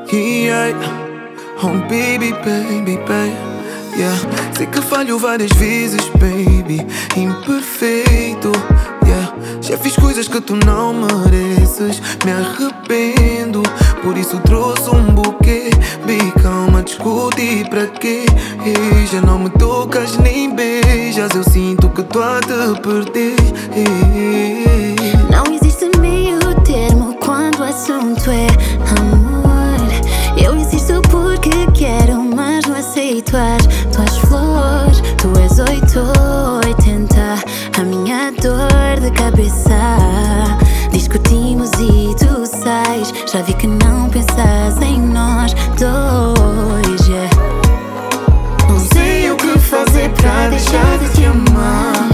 Yeah. Oh baby, baby, baby, yeah. Sei que falho várias vezes, baby, imperfeito, yeah. Já fiz coisas que tu não mereces, me arrependo. Por isso trouxe um buquê. Baby, calma, discutir pra quê? Ei, já não me tocas nem beijas, eu sinto que tô a te perder. Ei. Não existe meio termo quando o assunto é amor. Eu insisto porque quero, mas não aceito as tuas flores. Tu és 880, a minha dor de cabeça. Discutimos e tu sais, já vi que não pensas em nós dois, yeah. Não sei o que fazer pra deixar de te amar.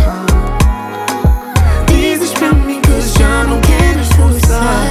Dizes pra mim que já não queres forçar.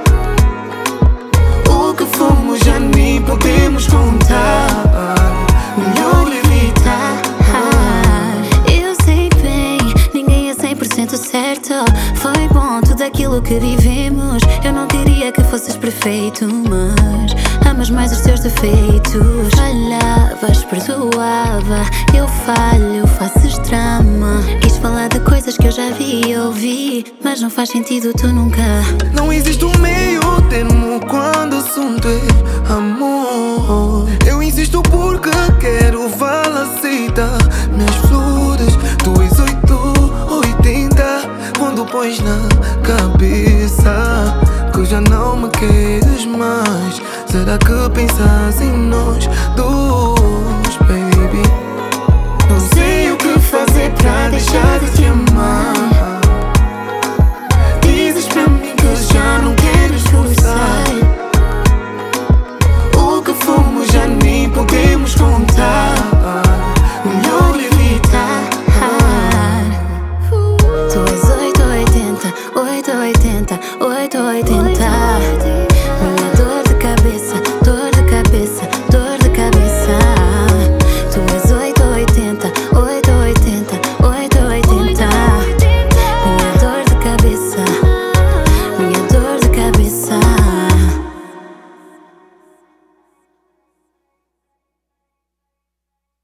O que fomos já nem podemos contar. Melhor evitar. Eu sei bem, ninguém é 100% certo. Foi bom tudo aquilo que vivemos. Eu não queria que fosses perfeito, mas amas mais os teus defeitos. Falhavas, perdoava. Eu falho, fazes drama. Quis falar de coisas que eu já vi e ouvi, mas não faz sentido, tu nunca. Não existe um meio termo quando o assunto é amor. Eu insisto porque quero, vale aceitar minhas flores. Tu és 880 quando pões na cabeça que já não me queres mais. Será que pensas em nós dois, baby? Não sei o que fazer pra deixar de te